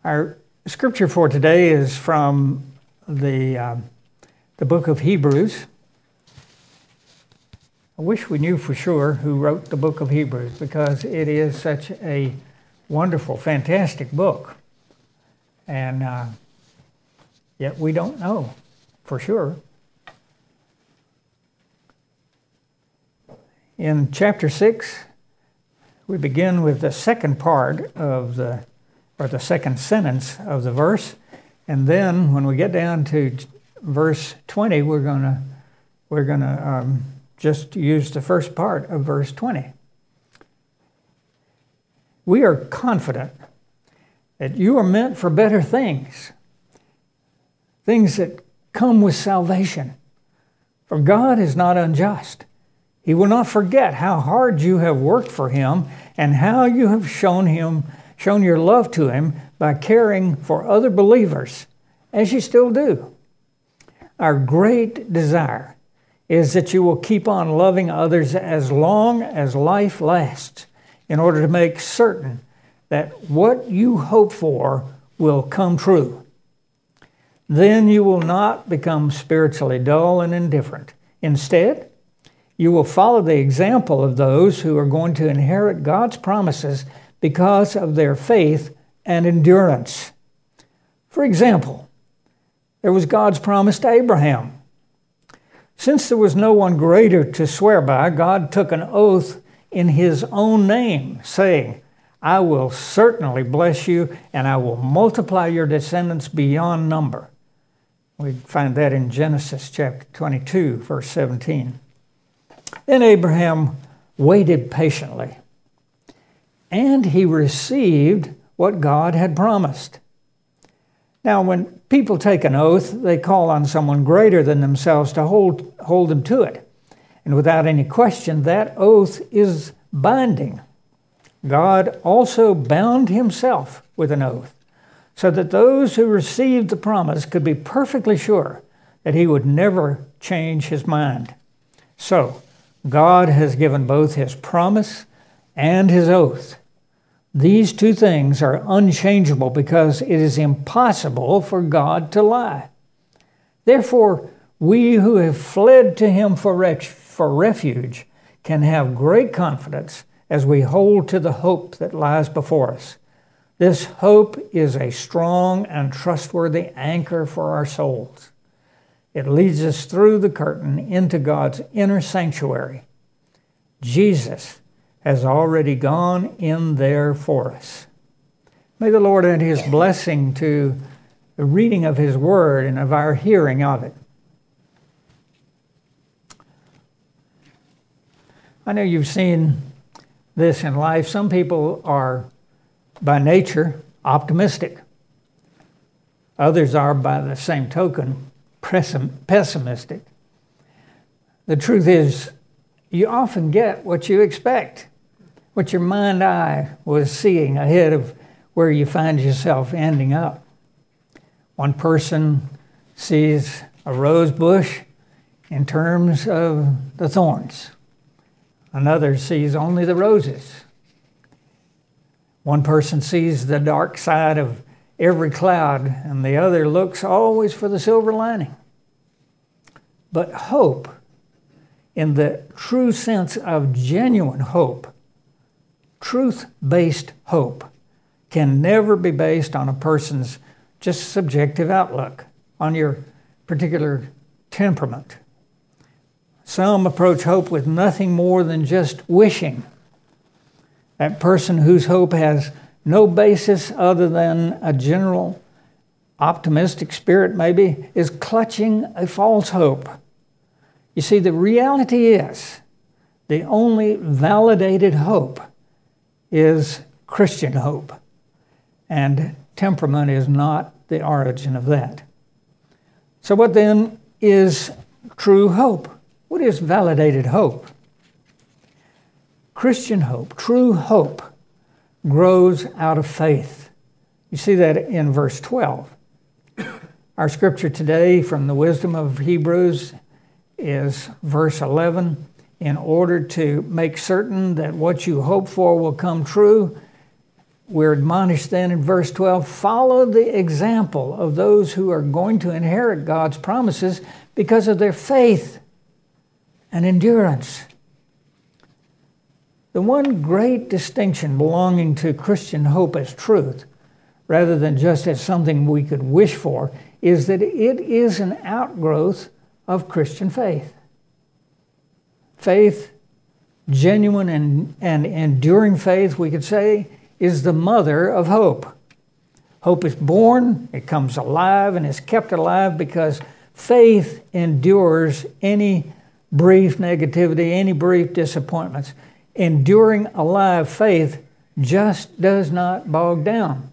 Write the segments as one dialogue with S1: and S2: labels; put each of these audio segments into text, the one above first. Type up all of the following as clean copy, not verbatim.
S1: Our scripture for today is from the book of Hebrews. I wish we knew for sure who wrote the book of Hebrews, because it is such a wonderful, fantastic book. And yet we don't know for sure. In chapter 6, we begin with the second part of the second sentence of the verse, and then when we get down to verse 20, we're gonna just use the first part of verse 20. We are confident that you are meant for better things that come with salvation. For God is not unjust. He will not forget how hard you have worked for Him and how you have shown your love to Him by caring for other believers, as you still do. Our great desire is that you will keep on loving others as long as life lasts, in order to make certain that what you hope for will come true. Then you will not become spiritually dull and indifferent. Instead, you will follow the example of those who are going to inherit God's promises because of their faith and endurance. For example, there was God's promise to Abraham. Since there was no one greater to swear by, God took an oath in His own name, saying, I will certainly bless you, and I will multiply your descendants beyond number. We find that in Genesis chapter 22, verse 17. Then Abraham waited patiently, and he received what God had promised. Now, when people take an oath, they call on someone greater than themselves to hold them to it. And without any question, that oath is binding. God also bound Himself with an oath, so that those who received the promise could be perfectly sure that He would never change His mind. So, God has given both His promise and His oath. These two things are unchangeable because it is impossible for God to lie. Therefore, we who have fled to Him for refuge can have great confidence as we hold to the hope that lies before us. This hope is a strong and trustworthy anchor for our souls. It leads us through the curtain into God's inner sanctuary. Jesus has already gone in there for us. May the Lord add His blessing to the reading of His word and of our hearing of it. I know you've seen this in life. Some people are, by nature, optimistic. Others are, by the same token, pessimistic. The truth is, you often get what you expect, what your mind eye was seeing ahead of where you find yourself ending up. One person sees a rose bush in terms of the thorns. Another sees only the roses. One person sees the dark side of every cloud, and the other looks always for the silver lining. But hope, in the true sense of genuine hope, truth-based hope, can never be based on a person's just subjective outlook, on your particular temperament. Some approach hope with nothing more than just wishing. That person whose hope has no basis other than a general optimistic spirit maybe is clutching a false hope. You see, the reality is the only validated hope is Christian hope, and temperament is not the origin of that. So what then is true hope? What is validated hope? Christian hope, true hope, grows out of faith. You see that in verse 12. Our scripture today from the wisdom of Hebrews is verse 11. In order to make certain that what you hope for will come true, we're admonished then in verse 12, follow the example of those who are going to inherit God's promises because of their faith and endurance. The one great distinction belonging to Christian hope as truth, rather than just as something we could wish for, is that it is an outgrowth of Christian faith. Faith, genuine and enduring faith, we could say, is the mother of hope. Hope is born, it comes alive, and is kept alive because faith endures any brief negativity, any brief disappointments. Enduring alive faith just does not bog down.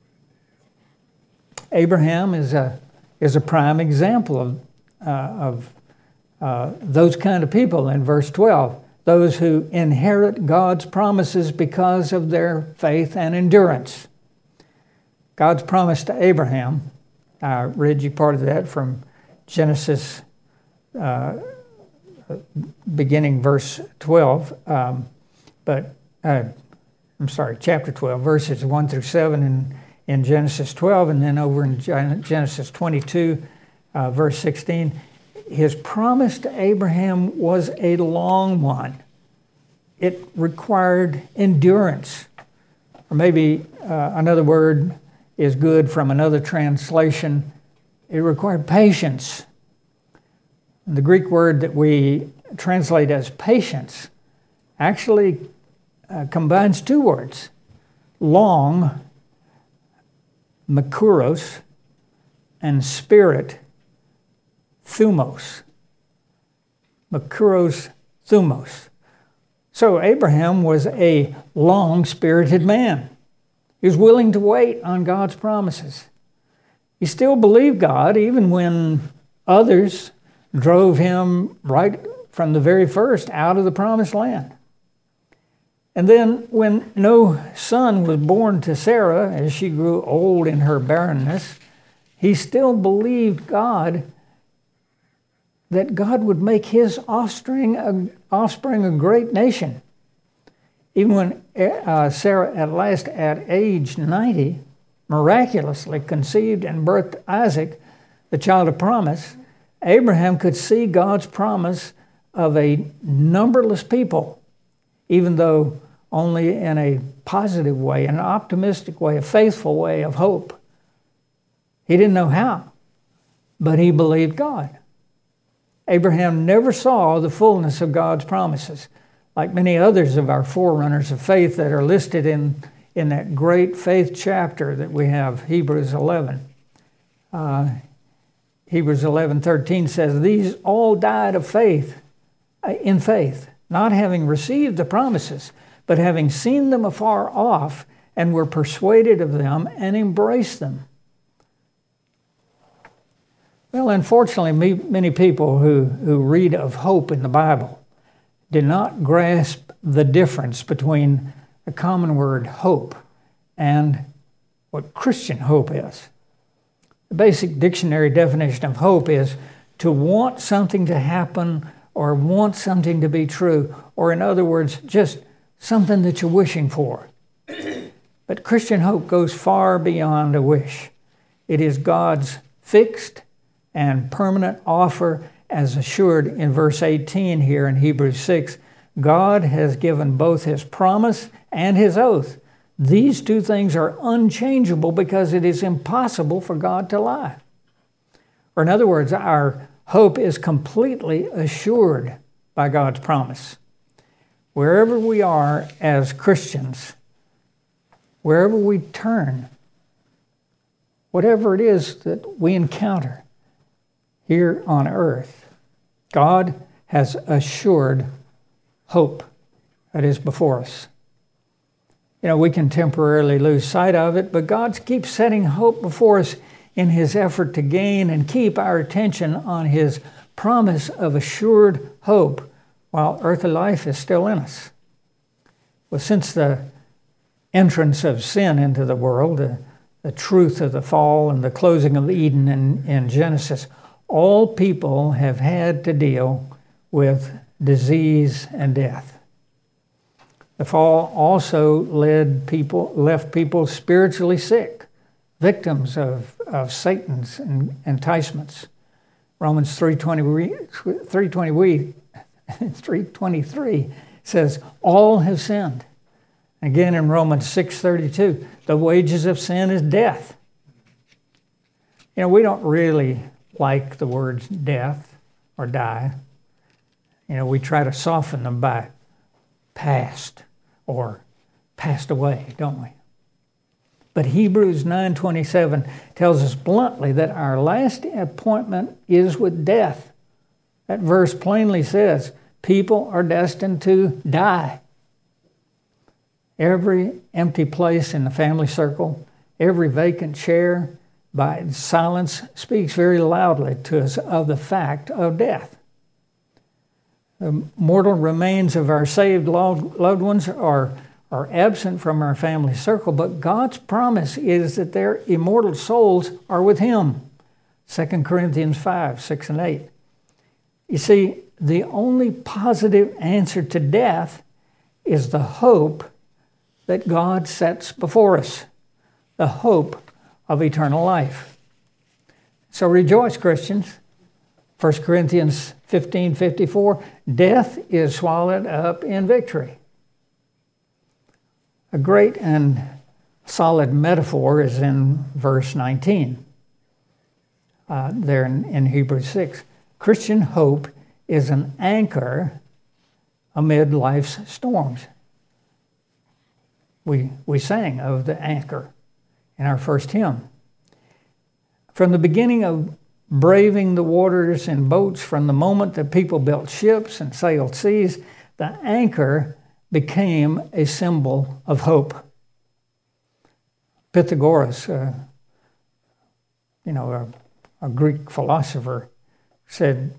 S1: Abraham is a prime example of those kind of people in verse 12. Those who inherit God's promises because of their faith and endurance. God's promise to Abraham, I read you part of that from Genesis, beginning verse 12, chapter 12, verses 1 through 7 in Genesis 12, and then over in Genesis 22, verse 16. His promise to Abraham was a long one. It required endurance. Or maybe another word is good from another translation. It required patience. The Greek word that we translate as patience actually combines two words. Long, makuros, and spirit, thumos. Makuros, thumos. So Abraham was a long-spirited man. He was willing to wait on God's promises. He still believed God even when others drove him right from the very first out of the promised land. And then when no son was born to Sarah as she grew old in her barrenness, he still believed God that God would make his offspring a great nation. Even when Sarah at last at age 90 miraculously conceived and birthed Isaac, the child of promise, Abraham could see God's promise of a numberless people, even though only in a positive way, an optimistic way, a faithful way of hope. He didn't know how, but he believed God. Abraham never saw the fullness of God's promises, like many others of our forerunners of faith that are listed in that great faith chapter that we have, Hebrews 11. Hebrews 11:13 says, "These all died of faith, in faith, not having received the promises, but having seen them afar off, and were persuaded of them and embraced them." Well, unfortunately, many people who read of hope in the Bible do not grasp the difference between the common word hope and what Christian hope is. The basic dictionary definition of hope is to want something to happen or want something to be true, or in other words, just something that you're wishing for. But Christian hope goes far beyond a wish. It is God's fixed and permanent offer, as assured in verse 18 here in Hebrews 6. God has given both his promise and his oath. These two things are unchangeable because it is impossible for God to lie. Or in other words, our hope is completely assured by God's promise. Wherever we are as Christians, wherever we turn, whatever it is that we encounter here on earth, God has assured hope that is before us. We can temporarily lose sight of it, but God keeps setting hope before us in his effort to gain and keep our attention on his promise of assured hope while earthly life is still in us. Well, since the entrance of sin into the world, the truth of the fall and the closing of Eden in Genesis, all people have had to deal with disease and death. The fall also left people spiritually sick, victims of Satan's enticements. Romans 3:23 says, all have sinned. Again in Romans 6:32, the wages of sin is death. You know, we don't really like the words death or die. You know, we try to soften them by past or passed away, don't we? But Hebrews 9:27 tells us bluntly that our last appointment is with death. That verse plainly says people are destined to die. Every empty place in the family circle, every vacant chair, by silence speaks very loudly to us of the fact of death. The mortal remains of our saved loved ones are absent from our family circle, but God's promise is that their immortal souls are with Him. 2 Corinthians 5:6 and 8. You see, the only positive answer to death is the hope that God sets before us, the hope of eternal life. So rejoice, Christians. 1 Corinthians 15:54, death is swallowed up in victory. A great and solid metaphor is in verse 19, there in Hebrews 6. Christian hope is an anchor amid life's storms. We sang of the anchor in our first hymn. From the beginning of braving the waters in boats, from the moment that people built ships and sailed seas, the anchor became a symbol of hope. Pythagoras, a Greek philosopher, said,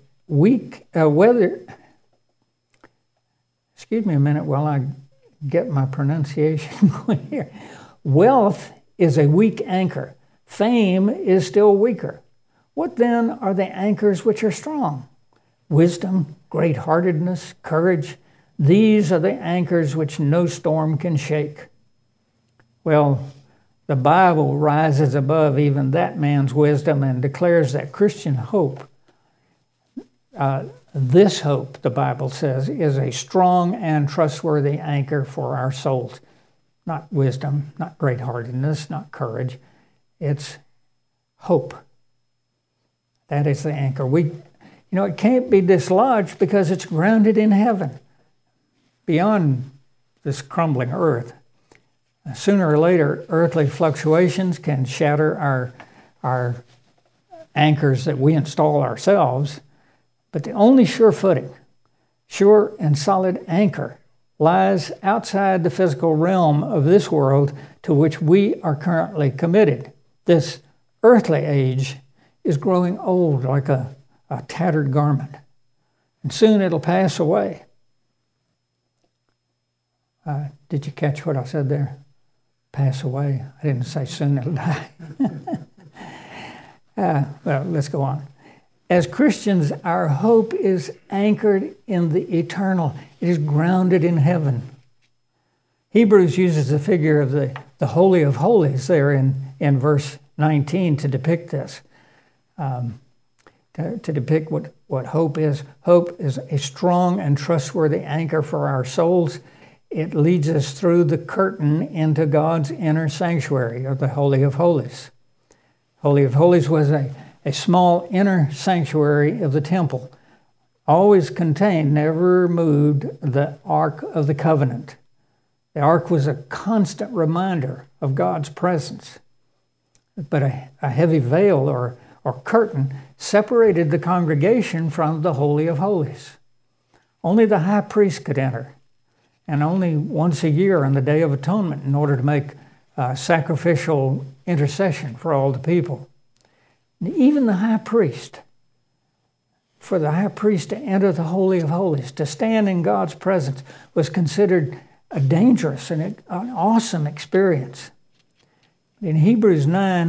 S1: excuse me a minute while I get my pronunciation going here. Wealth is a weak anchor. Fame is still weaker. What then are the anchors which are strong? Wisdom, great-heartedness, courage. These are the anchors which no storm can shake. Well, the Bible rises above even that man's wisdom and declares that Christian hope, this hope, the Bible says, is a strong and trustworthy anchor for our souls. Not wisdom, not great-heartedness, not courage. It's hope. That is the anchor. It can't be dislodged because it's grounded in heaven, beyond this crumbling earth. Sooner or later, earthly fluctuations can shatter our anchors that we install ourselves, but the only sure footing, sure and solid anchor lies outside the physical realm of this world to which we are currently committed. This earthly age is growing old like a tattered garment, and soon it'll pass away. Did you catch what I said there? Pass away. I didn't say soon it'll die. Well, let's go on. As Christians, our hope is anchored in the eternal. It is grounded in heaven. Hebrews uses the figure of the Holy of Holies there in verse 19 to depict this, to depict what hope is. Hope is a strong and trustworthy anchor for our souls. It leads us through the curtain into God's inner sanctuary, or the Holy of Holies. Holy of Holies was a small inner sanctuary of the temple, always contained, never moved, the Ark of the Covenant. The Ark was a constant reminder of God's presence. But a heavy veil or curtain separated the congregation from the Holy of Holies. Only the high priest could enter, and only once a year on the Day of Atonement in order to make sacrificial intercession for all the people. And even the high priest, for the high priest to enter the Holy of Holies, to stand in God's presence, was considered a dangerous and an awesome experience. In Hebrews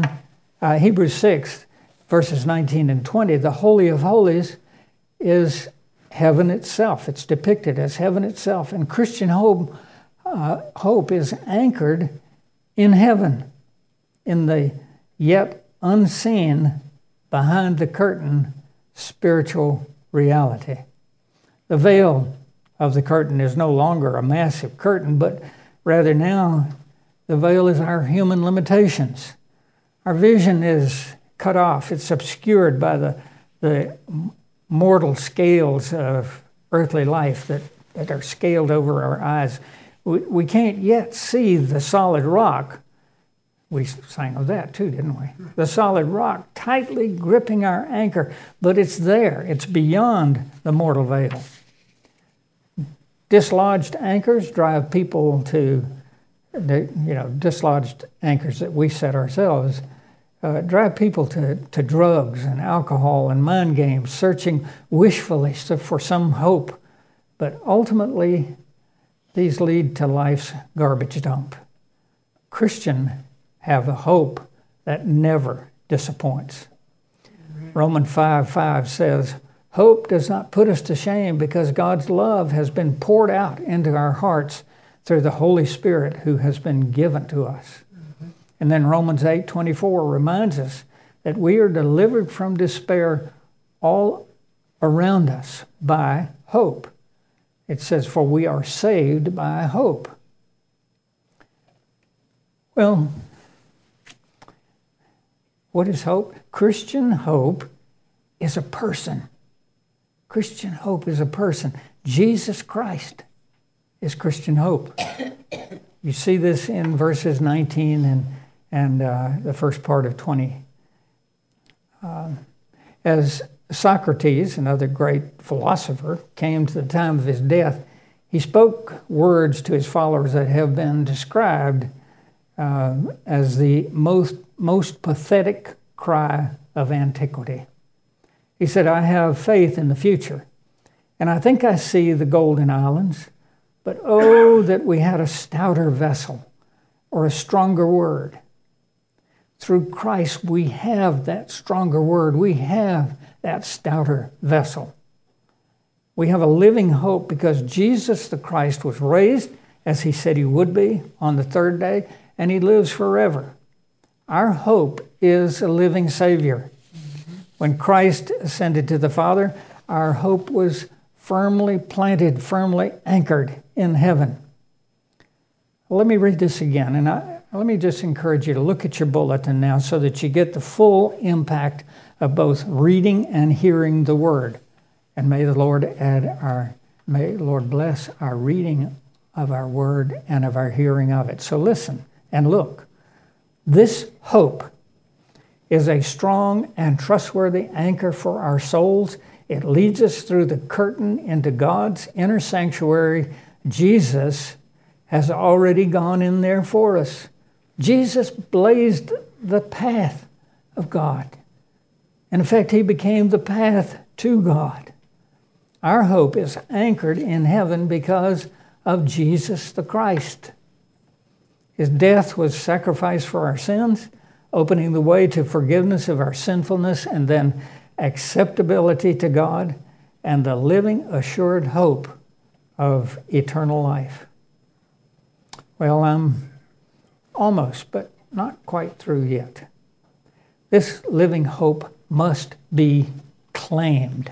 S1: 6, verses 19 and 20, the Holy of Holies is heaven itself. It's depicted as heaven itself. And Christian hope hope is anchored in heaven, in the yet unseen, behind the curtain, spiritual reality. The veil of the curtain is no longer a massive curtain, but rather now the veil is our human limitations. Our vision is cut off. It's obscured by the mortal scales of earthly life that are scaled over our eyes. We can't yet see the solid rock. We sang of that too, didn't we? The solid rock tightly gripping our anchor, but it's there. It's beyond the mortal veil. Dislodged anchors drive people to, dislodged anchors that we set ourselves, drive people to drugs and alcohol and mind games, searching wishfully for some hope. But ultimately, these lead to life's garbage dump. Christians have a hope that never disappoints. Romans 5:5 says, "Hope does not put us to shame because God's love has been poured out into our hearts through the Holy Spirit who has been given to us." And then Romans 8:24 reminds us that we are delivered from despair all around us by hope. It says, "For we are saved by hope." Well, what is hope? Christian hope is a person. Christian hope is a person. Jesus Christ is Christian hope. You see this in verses 19 and the first part of 20. As Socrates, another great philosopher, came to the time of his death, he spoke words to his followers that have been described as the most pathetic cry of antiquity. He said, "I have faith in the future, and I think I see the golden islands, but oh, that we had a stouter vessel or a stronger word." Through Christ, we have that stronger word. We have that stouter vessel. We have a living hope because Jesus the Christ was raised, as he said he would be, on the third day, and he lives forever. Our hope is a living Savior. When Christ ascended to the Father, our hope was firmly planted, firmly anchored in heaven. Well, let me read this again, and let me just encourage you to look at your bulletin now so that you get the full impact of both reading and hearing the Word. And may the Lord bless our reading of our Word and of our hearing of it. So listen and look. This hope is a strong and trustworthy anchor for our souls. It leads us through the curtain into God's inner sanctuary. Jesus has already gone in there for us. Jesus blazed the path of God. In fact, he became the path to God. Our hope is anchored in heaven because of Jesus the Christ. His death was sacrifice for our sins, opening the way to forgiveness of our sinfulness and then acceptability to God and the living, assured hope of eternal life. Well, I'm almost, but not quite through yet. This living hope must be claimed.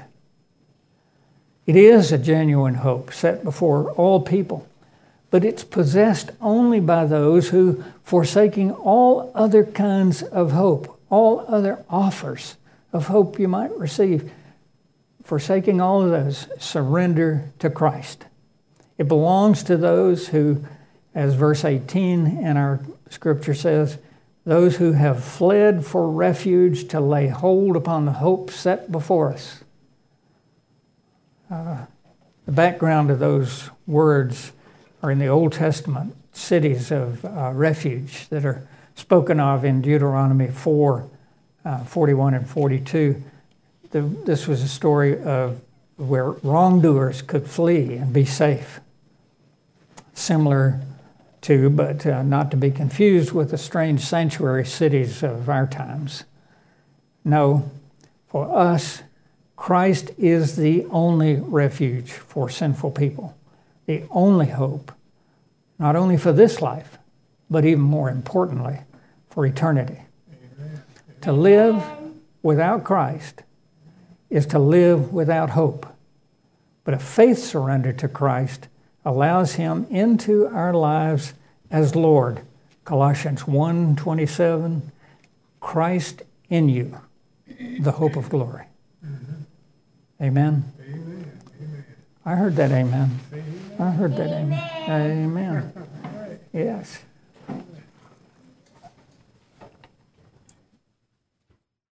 S1: It is a genuine hope set before all people, but it's possessed only by those who, forsaking all other kinds of hope, all other offers of hope you might receive, forsaking all of those, surrender to Christ. It belongs to those who, as verse 18 in our scripture says, those who have fled for refuge to lay hold upon the hope set before us. The background of those words are in the Old Testament cities of refuge that are spoken of in Deuteronomy 4, 41 and 42. This was a story of where wrongdoers could flee and be safe. Similar to, but not to be confused with the strange sanctuary cities of our times. No, for us, Christ is the only refuge for sinful people, the only hope, not only for this life, but even more importantly, for eternity. Amen. To live without Christ is to live without hope. But a faith surrender to Christ allows him into our lives as Lord. Colossians 1:27, Christ in you, the hope of glory. Mm-hmm. Amen? Amen. I heard that amen. I heard that amen. Amen. Yes.